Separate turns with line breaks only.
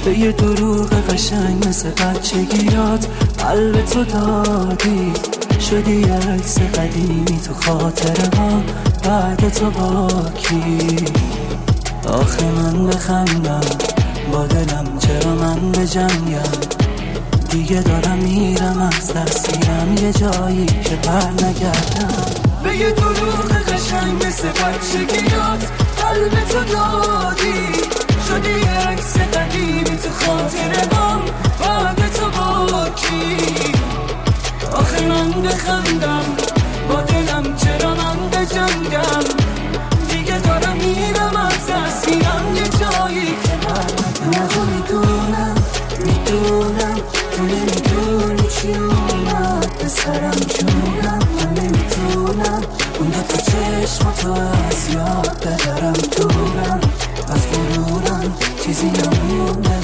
به یه دروغ قشنگ مثل بچگیات قلب تو دادی، شدی عکس قدیمی تو خاطرهام بعد تو با کی. آخه من بخندم با دلم، چرا من بجنگم؟ دیگه دارم میرم از دستیرم یه جایی که بر نگردم. به یه دروغ قشنگ مثل بچگیات قلب تو دادی، شدی عکس قدیمی تو خاطرهام بعد تو با کی. آخه من بخندم با دلم، چرا من بجنگم؟ دیگه دارم میرم از دستیرم یه جایی که بر نگردم. میدونم تو نمیدونی چی اومد به سرم جونم. من نمیتونم اون دو تا چشماتو از یاد ببرم دورم، از غرورم چیزی نمونده